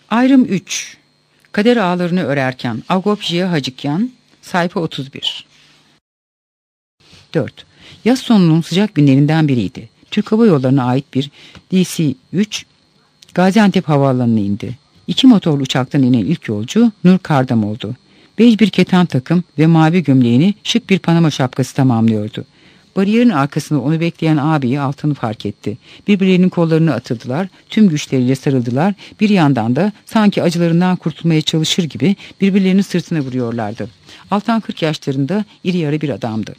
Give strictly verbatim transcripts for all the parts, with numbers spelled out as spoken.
Ayrım üç. Kader ağlarını örerken Agopji'ye Hacıkyan, sayfa otuz bir. dört. Yaz sonunun sıcak günlerinden biriydi. Türk Hava Yolları'na ait bir D C üç Gaziantep Havaalanı'na indi. İki motorlu uçaktan inen ilk yolcu Nur Kardam oldu. Bej bir keten takım ve mavi gömleğini şık bir Panama şapkası tamamlıyordu. Bariyerin arkasında onu bekleyen ağabeyi Altan'ı fark etti. Birbirlerinin kollarını atıldılar, tüm güçleriyle sarıldılar. Bir yandan da sanki acılarından kurtulmaya çalışır gibi birbirlerinin sırtına vuruyorlardı. Altan kırk yaşlarında iri yarı bir adamdı.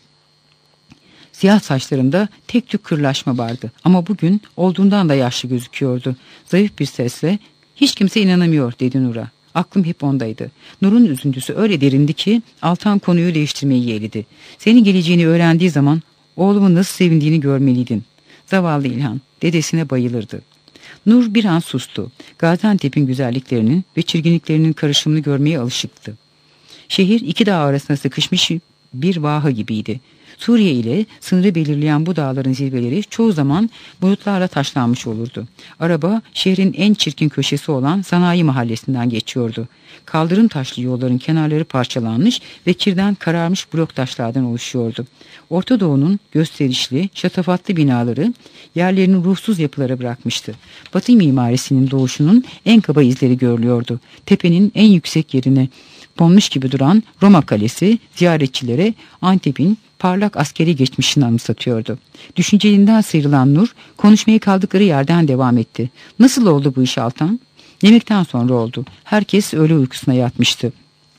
Siyah saçlarında tek tük kırlaşma vardı ama bugün olduğundan da yaşlı gözüküyordu. Zayıf bir sesle "Hiç kimse inanamıyor," dedi Nur'a. Aklım hep ondaydı. Nur'un üzüntüsü öyle derindi ki Altan konuyu değiştirmeyi yeğledi. "Senin geleceğini öğrendiği zaman oğlumun nasıl sevindiğini görmeliydin." Zavallı İlhan, dedesine bayılırdı. Nur bir an sustu. Gaziantep'in güzelliklerinin ve çirginliklerinin karışımını görmeye alışıktı. Şehir iki dağ arasında sıkışmış bir vaha gibiydi. Suriye ile sınırı belirleyen bu dağların zirveleri çoğu zaman bulutlarla taşlanmış olurdu. Araba şehrin en çirkin köşesi olan Sanayi Mahallesi'nden geçiyordu. Kaldırım taşlı yolların kenarları parçalanmış ve kirden kararmış blok taşlardan oluşuyordu. Orta Doğu'nun gösterişli, şatafatlı binaları yerlerini ruhsuz yapılara bırakmıştı. Batı mimarisinin doğuşunun en kaba izleri görülüyordu. Tepenin en yüksek yerine konmuş gibi duran Roma Kalesi ziyaretçilere Antep'in parlak askeri geçmişini anımsatıyordu. Düşünceliğinden sıyrılan Nur konuşmaya kaldıkları yerden devam etti. "Nasıl oldu bu iş Altan?" "Yemekten sonra oldu. Herkes öğle uykusuna yatmıştı.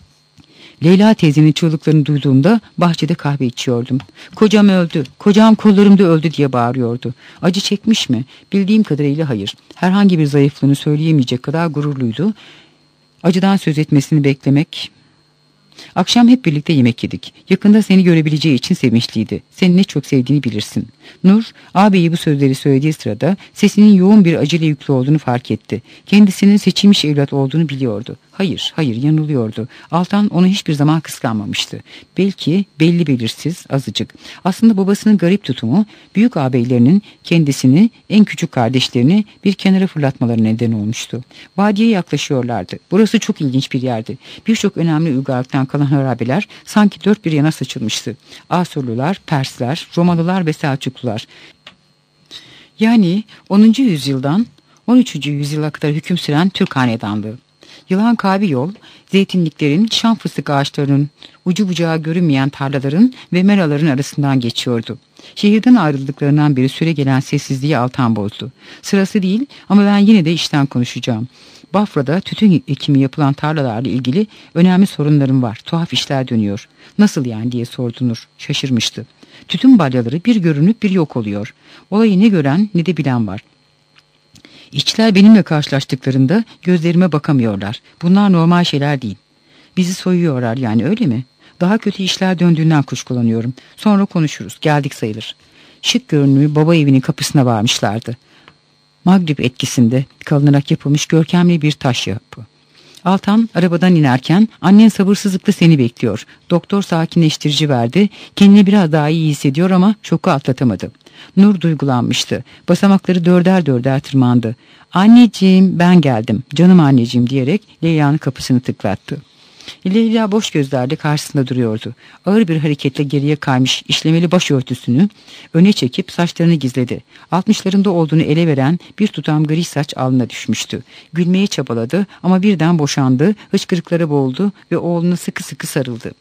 Leyla teyzenin çığlıklarını duyduğumda bahçede kahve içiyordum. Kocam öldü, kocam kollarımda öldü diye bağırıyordu. Acı çekmiş mi? Bildiğim kadarıyla hayır. Herhangi bir zayıflığını söyleyemeyecek kadar gururluydu. Acıdan söz etmesini beklemek... Akşam hep birlikte yemek yedik. Yakında seni görebileceği için sevinçliydi. Seni ne çok sevdiğini bilirsin." Nur, ağabeyi bu sözleri söylediği sırada sesinin yoğun bir acıyla yüklü olduğunu fark etti. Kendisinin seçilmiş evlat olduğunu biliyordu. Hayır, hayır yanılıyordu. Altan onu hiçbir zaman kıskanmamıştı. Belki belli belirsiz, azıcık. Aslında babasının garip tutumu, büyük ağabeylerinin kendisini, en küçük kardeşlerini bir kenara fırlatmaları neden olmuştu. Vadiye yaklaşıyorlardı. Burası çok ilginç bir yerdi. Birçok önemli uygarlıktan kalan harabeler sanki dört bir yana saçılmıştı. Asurlular, Persler, Romalılar ve Selçuklular. Yani onuncu yüzyıldan on üçüncü yüzyıla kadar hüküm süren Türk hanedanlığı. Yılan Kabi yol, zeytinliklerin, şam fıstık ağaçlarının, ucu bucağı görünmeyen tarlaların ve meraların arasından geçiyordu. Şehirden ayrıldıklarından beri süre gelen sessizliği Altan bozdu. Sırası değil ama ben yine de işten konuşacağım. Bafra'da tütün ekimi yapılan tarlalarla ilgili önemli sorunlarım var. Tuhaf işler dönüyor. "Nasıl yani?" diye sordu Nur. Şaşırmıştı. "Tütün balyaları bir görünüp bir yok oluyor. Olayı ne gören ne de bilen var. İşçiler benimle karşılaştıklarında gözlerime bakamıyorlar. Bunlar normal şeyler değil. Bizi soyuyorlar yani, öyle mi? Daha kötü işler döndüğünden kuşkulanıyorum. Sonra konuşuruz. Geldik sayılır." Şık görünümlü baba evinin kapısına varmışlardı. Magrib etkisinde kalınarak yapılmış görkemli bir taş yapı. Altan arabadan inerken "Annen sabırsızlıkla seni bekliyor. Doktor sakinleştirici verdi. Kendini biraz daha iyi hissediyor ama şoku atlatamadı." Nur duygulanmıştı. Basamakları dörder dörder tırmandı. "Anneciğim, ben geldim. Canım anneciğim," diyerek Leyla'nın kapısını tıklattı. Leyla boş gözlerle karşısında duruyordu. Ağır bir hareketle geriye kaymış işlemeli başörtüsünü öne çekip saçlarını gizledi. Altmışlarında olduğunu ele veren bir tutam gri saç alnına düşmüştü. Gülmeye çabaladı ama birden boşandı, hıçkırıklara boğuldu ve oğluna sıkı sıkı sarıldı.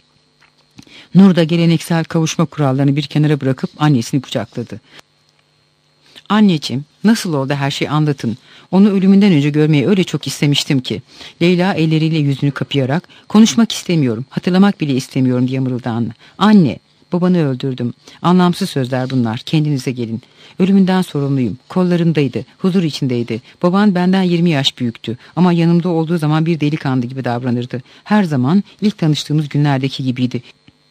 Nur da geleneksel kavuşma kurallarını bir kenara bırakıp annesini kucakladı. "Anneciğim, nasıl oldu her şeyi anlatın. Onu ölümünden önce görmeyi öyle çok istemiştim ki." Leyla elleriyle yüzünü kapayarak "Konuşmak istemiyorum, hatırlamak bile istemiyorum," diye mırıldandı. "Anne, babanı öldürdüm. Anlamsız sözler bunlar, kendinize gelin. Ölümünden sorumluyum, kollarımdaydı, huzur içindeydi. Baban benden yirmi yaş büyüktü ama yanımda olduğu zaman bir delikanlı gibi davranırdı. Her zaman ilk tanıştığımız günlerdeki gibiydi.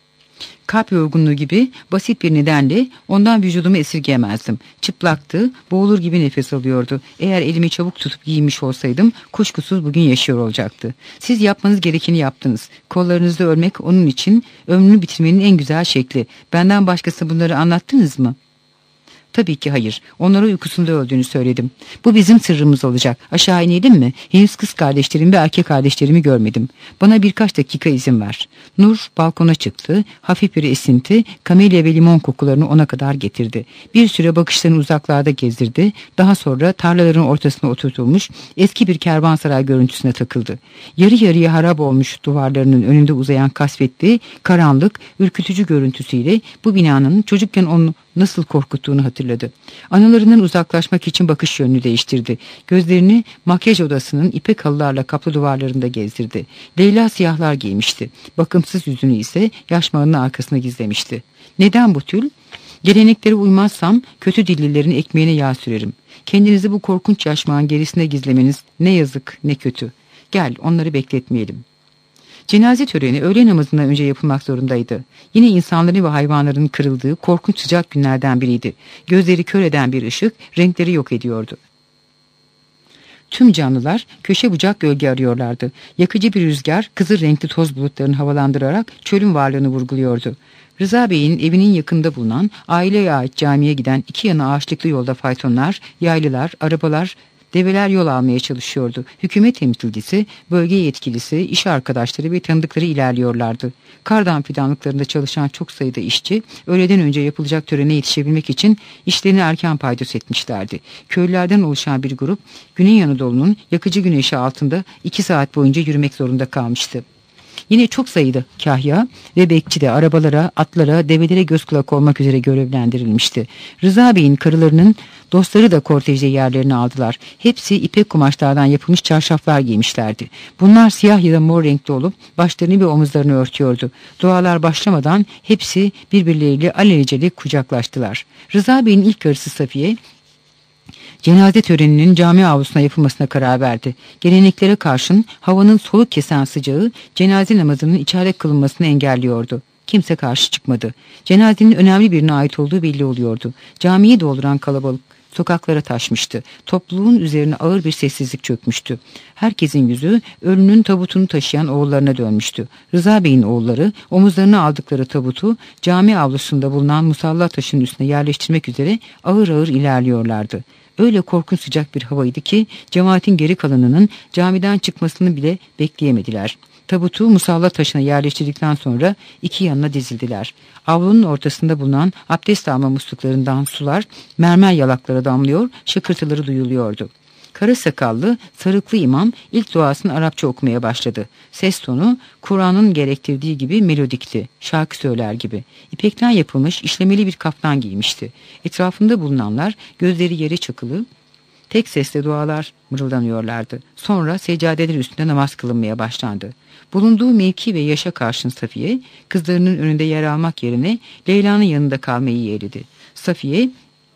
Kalp yorgunluğu gibi basit bir nedenle ondan vücudumu esirgeyemezdim. Çıplaktı, boğulur gibi nefes alıyordu. Eğer elimi çabuk tutup giymiş olsaydım kuşkusuz bugün yaşıyor olacaktı. Siz yapmanız gerekeni yaptınız. Kollarınızda ölmek onun için ömrünü bitirmenin en güzel şekli. Benden başkası bunları anlattınız mı?" Tabii ki hayır. Onlara uykusunda öldüğünü söyledim. Bu bizim sırrımız olacak. Aşağı inelim mi? Henüz kız kardeşlerim ve erkek kardeşlerimi görmedim. Bana birkaç dakika izin ver. Nur balkona çıktı. Hafif bir esinti kamelya ve limon kokularını ona kadar getirdi. Bir süre bakışlarını uzaklarda gezdirdi. Daha sonra tarlaların ortasına oturtulmuş eski bir kervansaray görüntüsüne takıldı. Yarı yarıya harap olmuş duvarlarının önünde uzayan kasvetli, karanlık, ürkütücü görüntüsüyle bu binanın çocukken onu nasıl korkuttuğunu hatırladı. Anılarından uzaklaşmak için bakış yönünü değiştirdi. Gözlerini makyaj odasının ipek halılarla kaplı duvarlarında gezdirdi. Leyla siyahlar giymişti. Bakımsız yüzünü ise yaşmağının arkasına gizlemişti. Neden bu tül? Geleneklere uymazsam kötü dillilerin ekmeğine yağ sürerim. Kendinizi bu korkunç yaşmağın gerisine gizlemeniz ne yazık ne kötü. Gel, onları bekletmeyelim. Cenaze töreni öğle namazından önce yapılmak zorundaydı. Yine insanların ve hayvanların kırıldığı korkunç sıcak günlerden biriydi. Gözleri kör eden bir ışık renkleri yok ediyordu. Tüm canlılar köşe bucak gölge arıyorlardı. Yakıcı bir rüzgar kızıl renkli toz bulutlarını havalandırarak çölün varlığını vurguluyordu. Rıza Bey'in evinin yakında bulunan aileye ait camiye giden iki yana ağaçlıklı yolda faytonlar, yaylılar, arabalar, develer yol almaya çalışıyordu. Hükümet temsilcisi, bölge yetkilisi, iş arkadaşları ve tanıdıkları ilerliyorlardı. Kardan fidanlıklarında çalışan çok sayıda işçi, öğleden önce yapılacak törene yetişebilmek için işlerini erken paydos etmişlerdi. Köylülerden oluşan bir grup, Güney Anadolu'nun yakıcı güneşi altında iki saat boyunca yürümek zorunda kalmıştı. Yine çok sayıda kahya ve bekçi de arabalara, atlara, develere göz kulak olmak üzere görevlendirilmişti. Rıza Bey'in karılarının dostları da kortejde yerlerini aldılar. Hepsi ipek kumaşlardan yapılmış çarşaflar giymişlerdi. Bunlar siyah ya da mor renkli olup başlarını ve omuzlarını örtüyordu. Dualar başlamadan hepsi birbirleriyle alelacele kucaklaştılar. Rıza Bey'in ilk karısı Safiye, cenaze töreninin cami avlusuna yapılmasına karar verdi. Geleneklere karşın havanın soluk kesen sıcağı cenaze namazının içeride kılınmasını engelliyordu. Kimse karşı çıkmadı. Cenazenin önemli birine ait olduğu belli oluyordu. Camiyi dolduran kalabalık sokaklara taşmıştı. Topluluğun üzerine ağır bir sessizlik çökmüştü. Herkesin yüzü ölünün tabutunu taşıyan oğullarına dönmüştü. Rıza Bey'in oğulları omuzlarına aldıkları tabutu cami avlusunda bulunan musalla taşının üstüne yerleştirmek üzere ağır ağır ilerliyorlardı. Öyle korkunç sıcak bir havaydı ki cemaatin geri kalanının camiden çıkmasını bile bekleyemediler. Tabutu musalla taşına yerleştirdikten sonra iki yanına dizildiler. Avlunun ortasında bulunan abdest alma musluklarından sular mermer yalaklara damlıyor, şakırtıları duyuluyordu. Kara sakallı, sarıklı imam ilk duasını Arapça okumaya başladı. Ses tonu Kur'an'ın gerektirdiği gibi melodikti, şarkı söyler gibi. İpekten yapılmış işlemeli bir kaftan giymişti. Etrafında bulunanlar gözleri yere çakılı, tek sesle dualar mırıldanıyorlardı. Sonra seccadeler üstünde namaz kılınmaya başlandı. Bulunduğu mevki ve yaşa karşın Safiye, kızlarının önünde yer almak yerine Leyla'nın yanında kalmayı yeğledi. Safiye,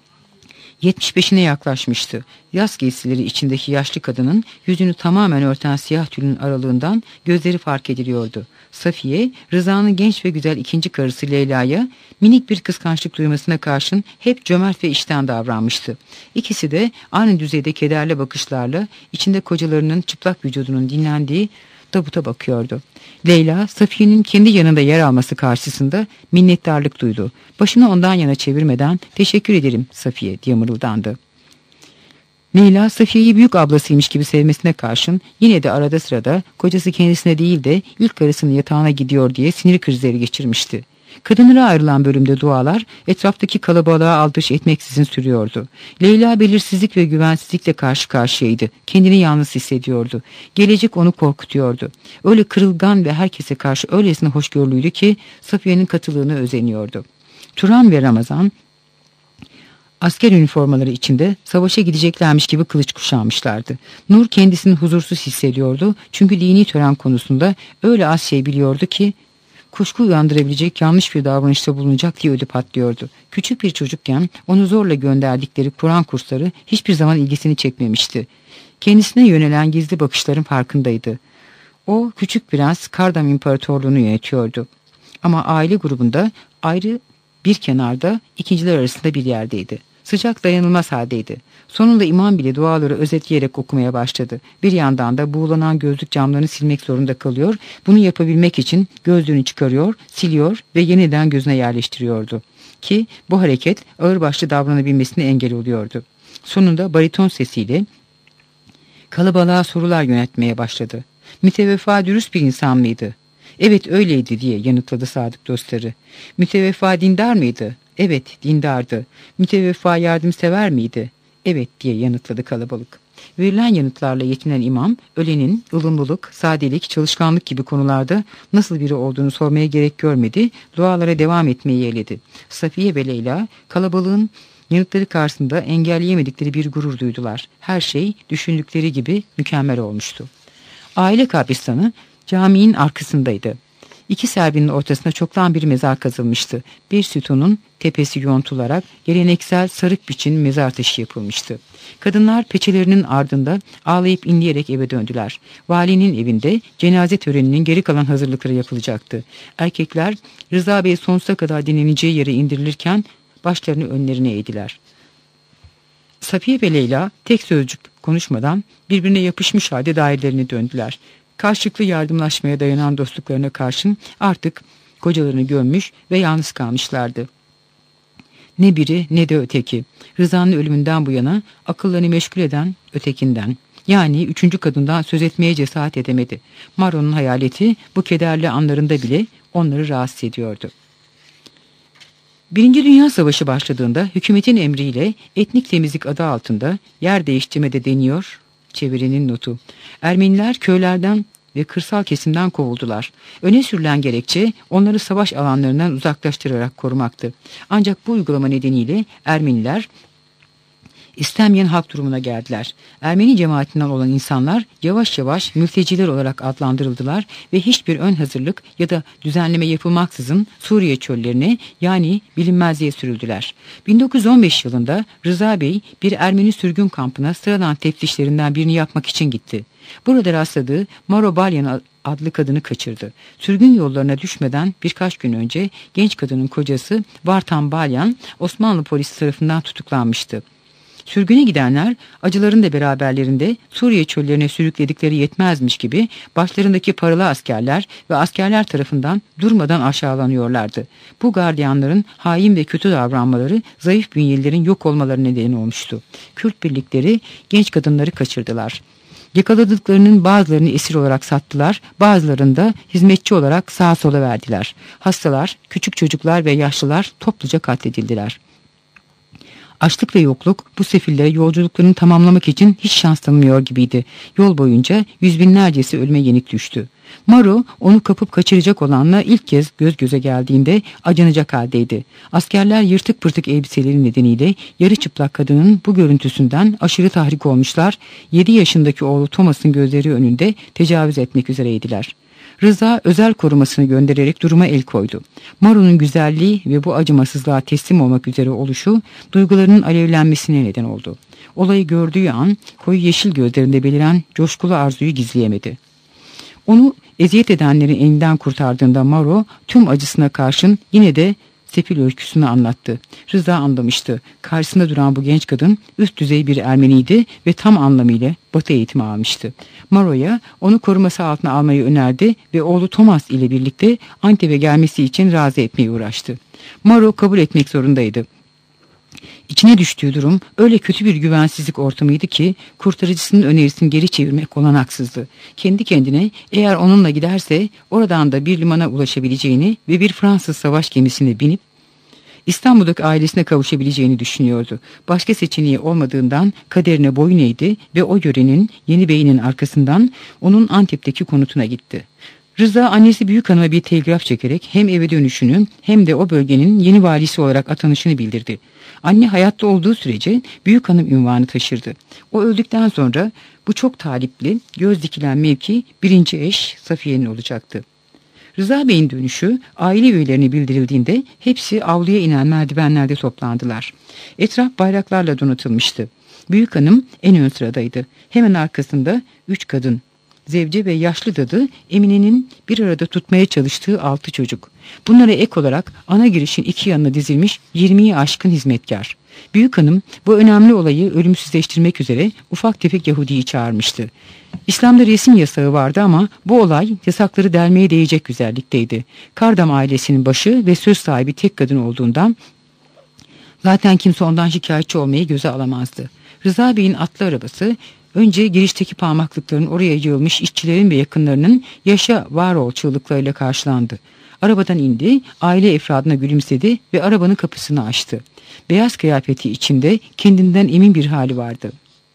yetmiş beşine yaklaşmıştı. Yaz giysileri içindeki yaşlı kadının yüzünü tamamen örten siyah tülün aralığından gözleri fark ediliyordu. Safiye, Rıza'nın genç ve güzel ikinci karısı Leyla'ya minik bir kıskançlık duymasına karşın hep cömert ve içten davranmıştı. İkisi de aynı düzeyde kederli bakışlarla içinde kocalarının çıplak vücudunun dinlendiği tabuta bakıyordu. Leyla, Safiye'nin kendi yanında yer alması karşısında minnettarlık duydu. Başını ondan yana çevirmeden "Teşekkür ederim Safiye" diye mırıldandı. Leyla, Safiye'yi büyük ablasıymış gibi sevmesine karşın yine de arada sırada kocası kendisine değil de ilk karısının yatağına gidiyor diye sinir krizleri geçirmişti. Kadınlara ayrılan bölümde dualar etraftaki kalabalığa aldırış etmeksizin sürüyordu. Leyla belirsizlik ve güvensizlikle karşı karşıyaydı. Kendini yalnız hissediyordu. Gelecek onu korkutuyordu. Öyle kırılgan ve herkese karşı öylesine hoşgörülüydü ki Safiye'nin katılığını özeniyordu. Turan ve Ramazan asker üniformaları içinde savaşa gideceklermiş gibi kılıç kuşanmışlardı. Nur kendisini huzursuz hissediyordu çünkü dini tören konusunda öyle az şey biliyordu ki kuşku uyandırabilecek yanlış bir davranışta bulunacak diye ödü patlıyordu. Küçük bir çocukken onu zorla gönderdikleri Kur'an kursları hiçbir zaman ilgisini çekmemişti. Kendisine yönelen gizli bakışların farkındaydı. O küçük prens Kardam İmparatorluğunu yönetiyordu. Ama aile grubunda ayrı bir kenarda ikinciler arasında bir yerdeydi. Sıcak dayanılmaz haldeydi. Sonunda imam bile duaları özetleyerek okumaya başladı. Bir yandan da buğulanan gözlük camlarını silmek zorunda kalıyor. Bunu yapabilmek için gözlüğünü çıkarıyor, siliyor ve yeniden gözüne yerleştiriyordu. ki bu hareket ağırbaşlı davranabilmesine engel oluyordu. Sonunda bariton sesiyle kalabalığa sorular yöneltmeye başladı. Müteveffa dürüst bir insan mıydı? Evet öyleydi diye yanıtladı sadık dostları. Müteveffa dindar mıydı? Evet dindardı. Müteveffa yardımsever miydi? Evet diye yanıtladı kalabalık. Verilen yanıtlarla yetinen imam, ölenin ılımlılık, sadelik, çalışkanlık gibi konularda nasıl biri olduğunu sormaya gerek görmedi, dualara devam etmeyi yeğledi. Safiye ve Leyla kalabalığın yanıtları karşısında engelleyemedikleri bir gurur duydular. Her şey düşündükleri gibi mükemmel olmuştu. Aile kabristanı caminin arkasındaydı. İki serbinin ortasına çoktan bir mezar kazılmıştı. Bir sütunun tepesi yontularak geleneksel sarık biçim mezar taşı yapılmıştı. Kadınlar peçelerinin ardında ağlayıp inleyerek eve döndüler. Valinin evinde cenaze töreninin geri kalan hazırlıkları yapılacaktı. Erkekler Rıza Bey sonsuza kadar dinleneceği yere indirilirken başlarını önlerine eğdiler. Safiye ve Leyla tek sözcük konuşmadan birbirine yapışmış halde dairelerine döndüler. Karşılıklı yardımlaşmaya dayanan dostluklarına karşın artık kocalarını gömmüş ve yalnız kalmışlardı. Ne biri ne de öteki. Rıza'nın ölümünden bu yana akıllarını meşgul eden ötekinden, yani üçüncü kadından söz etmeye cesaret edemedi. Maro'nun hayaleti bu kederli anlarında bile onları rahatsız ediyordu. Birinci Dünya Savaşı başladığında hükümetin emriyle etnik temizlik adı altında yer değiştirme de deniyor. Çevirinin notu. Ermeniler köylerden ve kırsal kesimden kovuldular. Öne sürülen gerekçe onları savaş alanlarından uzaklaştırarak korumaktı. Ancak bu uygulama nedeniyle Ermeniler istenmeyen halk durumuna geldiler. Ermeni cemaatinden olan insanlar yavaş yavaş mülteciler olarak adlandırıldılar ve hiçbir ön hazırlık ya da düzenleme yapılmaksızın Suriye çöllerine, yani bilinmezliğe sürüldüler. bin dokuz yüz on beş yılında Rıza Bey bir Ermeni sürgün kampına sıradan teftişlerinden birini yapmak için gitti. Burada rastladığı Maro Balyan adlı kadını kaçırdı. Sürgün yollarına düşmeden birkaç gün önce genç kadının kocası Vartan Balyan Osmanlı polisi tarafından tutuklanmıştı. Sürgüne gidenler acıların da beraberlerinde Suriye çöllerine sürükledikleri yetmezmiş gibi başlarındaki paralı askerler ve askerler tarafından durmadan aşağılanıyorlardı. Bu gardiyanların hain ve kötü davranmaları zayıf bünyelilerin yok olmaları nedeni olmuştu. Kürt birlikleri genç kadınları kaçırdılar. Yakaladıklarının bazılarını esir olarak sattılar, bazılarını da hizmetçi olarak sağa sola verdiler. Hastalar, küçük çocuklar ve yaşlılar topluca katledildiler. Açlık ve yokluk bu sefillere yolculuklarını tamamlamak için hiç şans tanımıyor gibiydi. Yol boyunca yüz binlercesi ölüme yenik düştü. Maro onu kapıp kaçıracak olanla ilk kez göz göze geldiğinde acınacak haldeydi. Askerler yırtık pırtık elbiseleri nedeniyle yarı çıplak kadının bu görüntüsünden aşırı tahrik olmuşlar, yedi yaşındaki oğlu Thomas'ın gözleri önünde tecavüz etmek üzereydiler. Rıza özel korumasını göndererek duruma el koydu. Maro'nun güzelliği ve bu acımasızlığa teslim olmak üzere oluşu duygularının alevlenmesine neden oldu. Olayı gördüğü an koyu yeşil gözlerinde beliren coşkulu arzuyu gizleyemedi. Onu eziyet edenlerin elinden kurtardığında Maro tüm acısına karşın yine de sefil öyküsünü anlattı. Rıza anlamıştı. Karşısında duran bu genç kadın üst düzey bir Ermeniydi ve tam anlamıyla Batı eğitimi almıştı. Maro'ya onu koruması altına almayı önerdi ve oğlu Thomas ile birlikte Antep'e gelmesi için razı etmeye uğraştı. Maro kabul etmek zorundaydı. İçine düştüğü durum öyle kötü bir güvensizlik ortamıydı ki kurtarıcısının önerisini geri çevirmek olanaksızdı. Kendi kendine eğer onunla giderse oradan da bir limana ulaşabileceğini ve bir Fransız savaş gemisine binip İstanbul'daki ailesine kavuşabileceğini düşünüyordu. Başka seçeneği olmadığından kaderine boyun eğdi ve o yörenin yeni beyinin arkasından onun Antep'teki konutuna gitti. Rıza annesi Büyükhanım'a bir telgraf çekerek hem eve dönüşünü hem de o bölgenin yeni valisi olarak atanışını bildirdi. Anne hayatta olduğu sürece Büyükhanım ünvanı taşırdı. O öldükten sonra bu çok talipli, göz dikilen mevki birinci eş Safiye'nin olacaktı. Rıza Bey'in dönüşü aile üyelerine bildirildiğinde hepsi avluya inen merdivenlerde toplandılar. Etraf bayraklarla donatılmıştı. Büyükhanım en ön sıradaydı. Hemen arkasında üç kadın, Zevce ve yaşlı dadı Emine'nin bir arada tutmaya çalıştığı altı çocuk. Bunlara ek olarak ana girişin iki yanına dizilmiş yirmiyi aşkın hizmetkar. Büyükhanım bu önemli olayı ölümsüzleştirmek üzere ufak tefek Yahudi'yi çağırmıştı. İslam'da resim yasağı vardı ama bu olay yasakları delmeye değecek güzellikteydi. Kardam ailesinin başı ve söz sahibi tek kadın olduğundan Zaten kimse ondan şikayetçi olmayı göze alamazdı. Rıza Bey'in atlı arabası önce girişteki parmaklıkların oraya yığılmış işçilerin ve yakınlarının yaşa var ol çığlıklarıyla karşılandı. Arabadan indi, aile efradına gülümsedi ve arabanın kapısını açtı. Beyaz kıyafeti içinde kendinden emin bir hali vardı.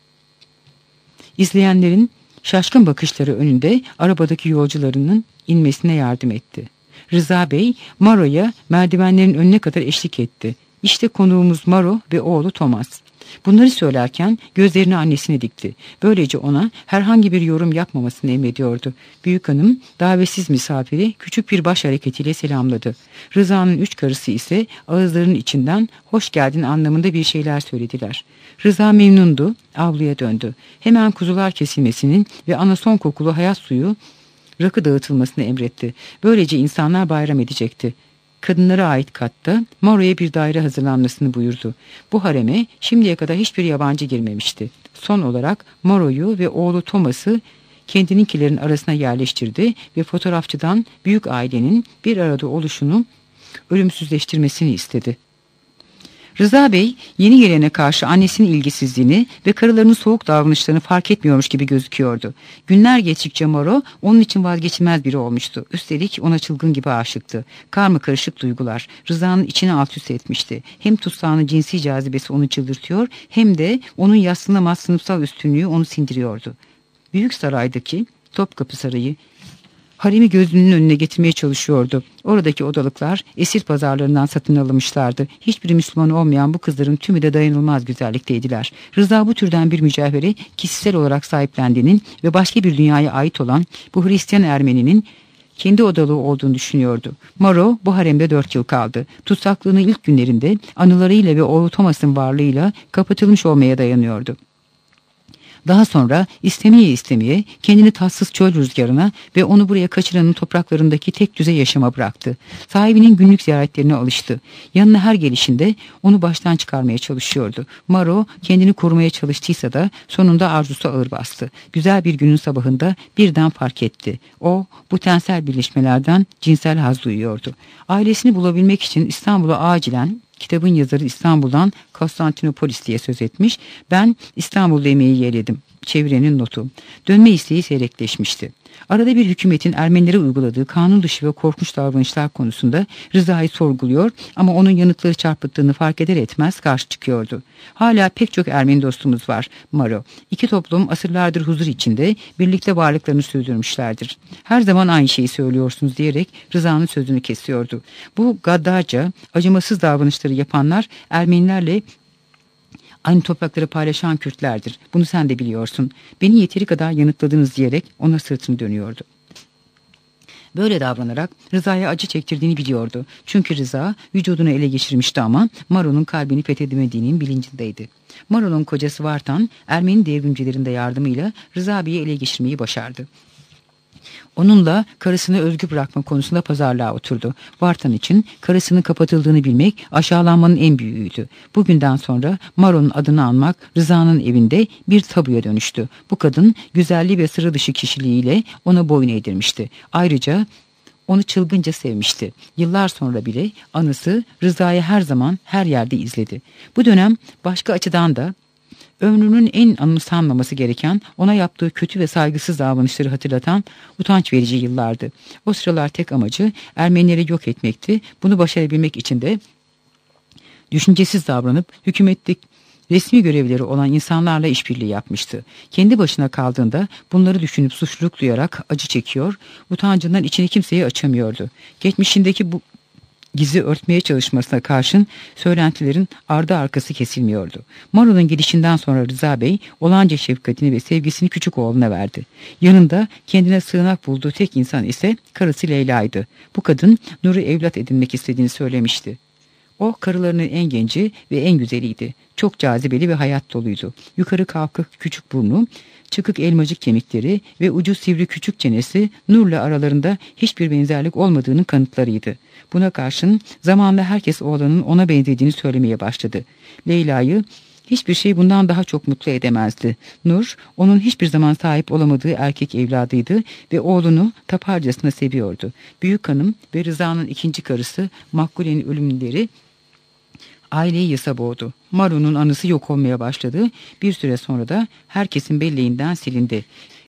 İzleyenlerin şaşkın bakışları önünde arabadaki yolcularının inmesine yardım etti. Rıza Bey Maro'ya merdivenlerin önüne kadar eşlik etti. İşte konuğumuz Maro ve oğlu Thomas. Bunları söylerken gözlerini annesine dikti. Böylece ona herhangi bir yorum yapmamasını emrediyordu. Büyük hanım davetsiz misafiri küçük bir baş hareketiyle selamladı. Rıza'nın üç karısı ise ağızlarının içinden hoş geldin anlamında bir şeyler söylediler. Rıza memnundu, avluya döndü. Hemen kuzular kesilmesinin ve anason kokulu hayat suyu rakı dağıtılmasını emretti. Böylece insanlar bayram edecekti. Kadınlara ait katta Maro'ya bir daire hazırlanmasını buyurdu. Bu hareme şimdiye kadar hiçbir yabancı girmemişti. Son olarak Maro'yu ve oğlu Thomas'ı kendininkilerin arasına yerleştirdi ve fotoğrafçıdan büyük ailenin bir arada oluşunu ölümsüzleştirmesini istedi. Rıza Bey yeni gelene karşı annesinin ilgisizliğini ve karılarının soğuk davranışlarını fark etmiyormuş gibi gözüküyordu. Günler geçtikçe Maro onun için vazgeçilmez biri olmuştu. Üstelik ona çılgın gibi aşıktı. Karma karışık duygular Rıza'nın içine alt üst etmişti. Hem tutsağının cinsi cazibesi onu çıldırtıyor hem de onun yadsınamaz sınıfsal üstünlüğü onu sindiriyordu. Büyük saraydaki Topkapı Sarayı haremi gözünün önüne getirmeye çalışıyordu. Oradaki odalıklar esir pazarlarından satın alınmışlardı. Hiçbiri Müslüman olmayan bu kızların tümü de dayanılmaz güzellikteydiler. Rıza bu türden bir mücevheri kişisel olarak sahiplendiğinin ve başka bir dünyaya ait olan bu Hristiyan Ermeninin kendi odalığı olduğunu düşünüyordu. Maro bu haremde dört yıl kaldı. Tutsaklığının ilk günlerinde anılarıyla ve oğlu Thomas'ın varlığıyla kapatılmış olmaya dayanıyordu. Daha sonra istemeye istemeye kendini tatsız çöl rüzgarına ve onu buraya kaçıranın topraklarındaki tek düze yaşama bıraktı. Sahibinin günlük ziyaretlerine alıştı. Yanına her gelişinde onu baştan çıkarmaya çalışıyordu. Maro kendini korumaya çalıştıysa da sonunda arzusu ağır bastı. Güzel bir günün sabahında birden fark etti. O bu tensel birleşmelerden cinsel haz duyuyordu. Ailesini bulabilmek için İstanbul'a acilen kitabın yazarı İstanbul'dan Konstantinopolis diye söz etmiş. Ben İstanbul'da yemeği yeğledim. Çevirenin notu. Dönme isteği seyrekleşmişti. Arada bir hükümetin Ermenilere uyguladığı kanun dışı ve korkunç davranışlar konusunda Rıza'yı sorguluyor ama onun yanıtları çarpıttığını fark eder etmez karşı çıkıyordu. Hala pek çok Ermeni dostumuz var Maro. İki toplum asırlardır huzur içinde birlikte varlıklarını sürdürmüşlerdir. Her zaman aynı şeyi söylüyorsunuz diyerek Rıza'nın sözünü kesiyordu. Bu gaddarca, acımasız davranışları yapanlar Ermenilerle aynı toprakları paylaşan Kürtlerdir. Bunu sen de biliyorsun. Beni yeteri kadar yanıtladınız diyerek ona sırtını dönüyordu. Böyle davranarak Rıza'ya acı çektirdiğini biliyordu. Çünkü Rıza vücudunu ele geçirmişti ama Maro'nun kalbini fethedemediğinin bilincindeydi. Maro'nun kocası Vartan, Ermeni devrimcilerin de yardımıyla Rıza Bey'i ele geçirmeyi başardı. Onunla karısını özgür bırakma konusunda pazarlığa oturdu. Vartan için karısının kapatıldığını bilmek aşağılanmanın en büyüğüydü. Bugünden sonra Maro'nun adını almak Rıza'nın evinde bir tabuya dönüştü. Bu kadın güzelliği ve sıra dışı kişiliğiyle ona boyun eğdirmişti. Ayrıca onu çılgınca sevmişti. Yıllar sonra bile anısı Rıza'yı her zaman her yerde izledi. Bu dönem başka açıdan da ömrünün en anımsanmaması gereken, ona yaptığı kötü ve saygısız davranışları hatırlatan utanç verici yıllardı. O sıralar tek amacı Ermenileri yok etmekti. Bunu başarabilmek için de düşüncesiz davranıp hükümette resmi görevleri olan insanlarla işbirliği yapmıştı. Kendi başına kaldığında bunları düşünüp suçluluk duyarak acı çekiyor, utancından içini kimseye açamıyordu. Geçmişindeki bu gizli örtmeye çalışmasına karşın söylentilerin ardı arkası kesilmiyordu. Maro'nun gidişinden sonra Rıza Bey olanca şefkatini ve sevgisini küçük oğluna verdi. Yanında kendine sığınak bulduğu tek insan ise karısı Leyla'ydı. Bu kadın Nur'u evlat edinmek istediğini söylemişti. O karılarının en genci ve en güzeliydi. Çok cazibeli ve hayat doluydu. Yukarı kalkık küçük burnu, çıkık elmacık kemikleri ve ucu sivri küçük çenesi Nur'la aralarında hiçbir benzerlik olmadığının kanıtlarıydı. Buna karşın zamanla herkes oğlanın ona benzediğini söylemeye başladı. Leyla'yı hiçbir şey bundan daha çok mutlu edemezdi. Nur, onun hiçbir zaman sahip olamadığı erkek evladıydı ve oğlunu taparcasına seviyordu. Büyük hanım ve Rıza'nın ikinci karısı Makbule'nin ölümleri aileyi yasa boğdu. Maru'nun anısı yok olmaya başladı. Bir süre sonra da herkesin belleğinden silindi.